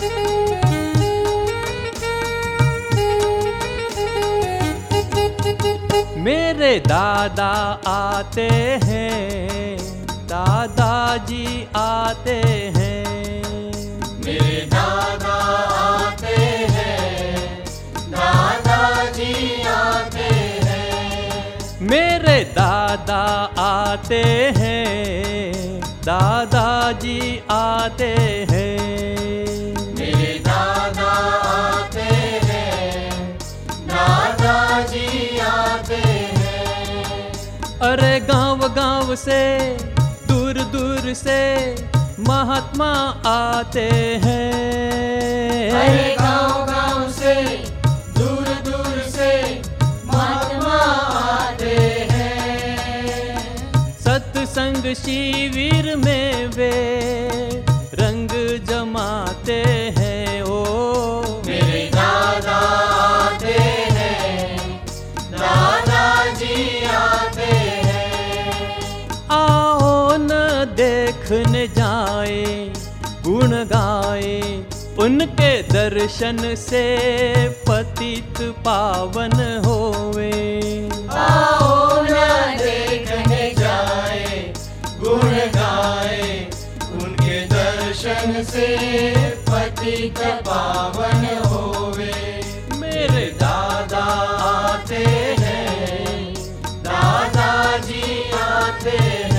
मेरे दादा आते हैं, दादाजी आते हैं। मेरे दादा आते हैं, दादाजी आते हैं। मेरे दादा आते हैं, दादाजी आते हैं। मेरे दादा आते हैं, दादाजी आते हैं। अरे गांव गांव से, दूर दूर से महात्मा आते हैं। अरे गाँव गाँव से, दूर दूर से महात्मा आते हैं। सत्संग शिविर में वे रंग जमाते हैं। ओ मेरे दादा आते हैं, दादाजी आते हैं। आओ न देखने जाए, गुण गाए, उनके दर्शन से पतित पावन होवे। आओ न देखने जाए, गुण गाए, उनके दर्शन से पतित पावन होवे। मेरे दादा आते हैं, दादाजी आते हैं।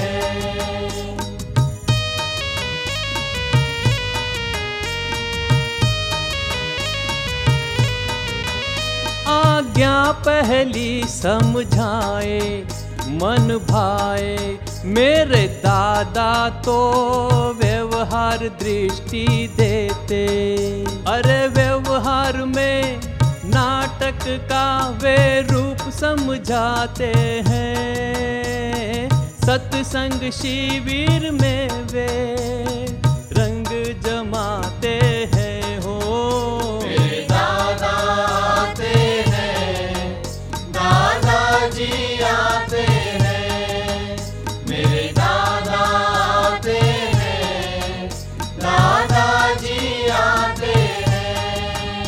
आज्ञा पहली समझाए, मन भाए, मेरे दादा तो व्यवहार दृष्टि देते। अरे व्यवहार में नाटक का वे रूप समझाते हैं। सत्संग शिविर में वे रंग जमाते हैं। हो मेरे दादा आते हैं, दादाजी आते हैं। मेरे दादा आते हैं, दादाजी आते हैं।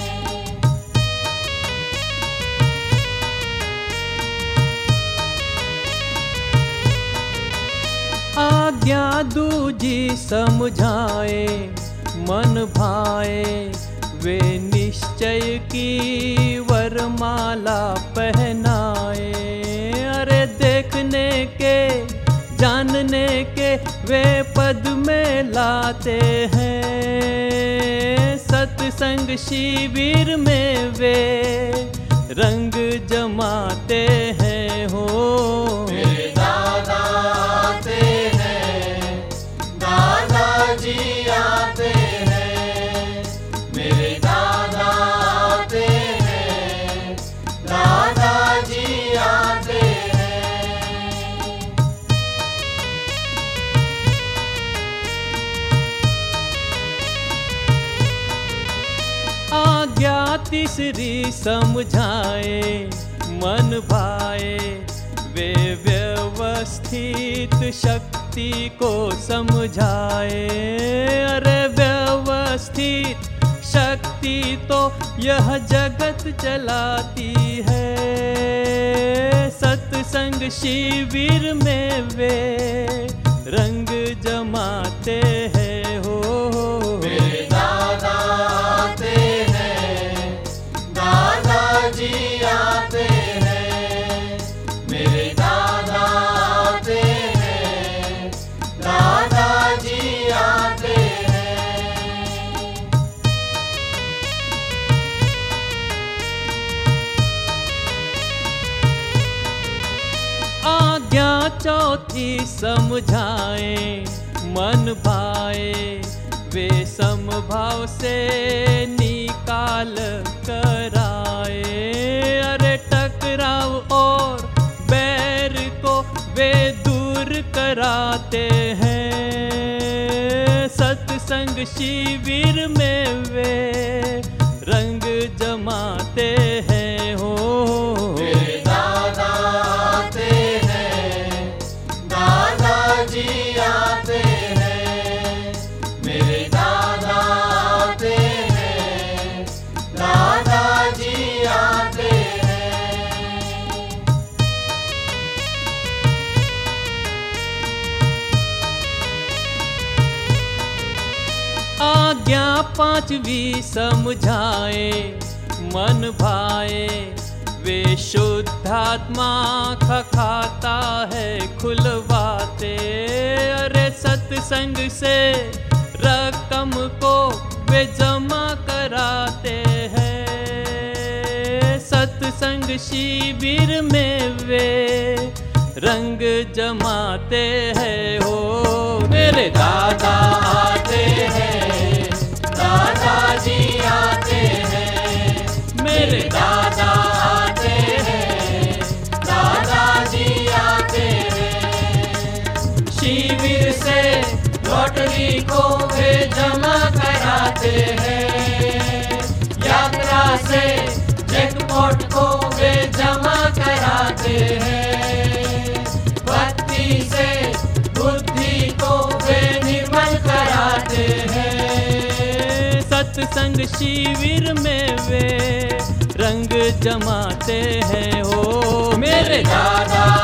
आज्ञा दूजी समझाए, मन भाए, वे निश्चय की वरमाला पहनाए। अरे देखने के, जानने के वे पद में लाते हैं। सत्संग शिविर में वे रंग जमाते हैं। हो मेरे दादा आते हैं, दादाजी आते हैं। मेरे दादा आते हैं, दादाजी आते हैं। आज्ञा तीसरी समझाए, मन भाए, वे व्यवस्थित शक्ति को समझाए। अरे व्यवस्थित शक्ति तो यह जगत चलाती है। सत्संग शिविर में वे रंग जमाते हैं। हो मेरे दादा आते हैं, दादाजी आते हैं। मेरे दादा आते हैं, दादाजी आते हैं। आज्ञा चौथी समझाए, मन भाए, वे समभाव से निकाल कराए। अरे टकराव और बैर को वे दूर कराते हैं। सत्संग शिविर में वे रंग जमाते हैं। हो मेरे दादा आते हैं, दादाजी आते हैं। मेरे दादा आते हैं, आज्ञा पांचवी समझाए मन भाए, वे शुद्धात्मा खाता है खुलवाते। अरे सत्संग से रकम को वे जमा कराते हैं, सत्संग शिविर में वे रंग जमाते हैं हो। मेरे दादा आते हैं, दादाजी आते हैं, मेरे दादा आते हैं, दादाजी आते हैं। शिविर से लॉटरी को वे जमा कराते हैं, यात्रा से जैकपॉट को वे जमा कराते हैं, भक्ति से बुद्धि को वे निर्मल कराते हैं। सत्संग शिविर में वे रंग जमाते हैं हो। मेरे दादा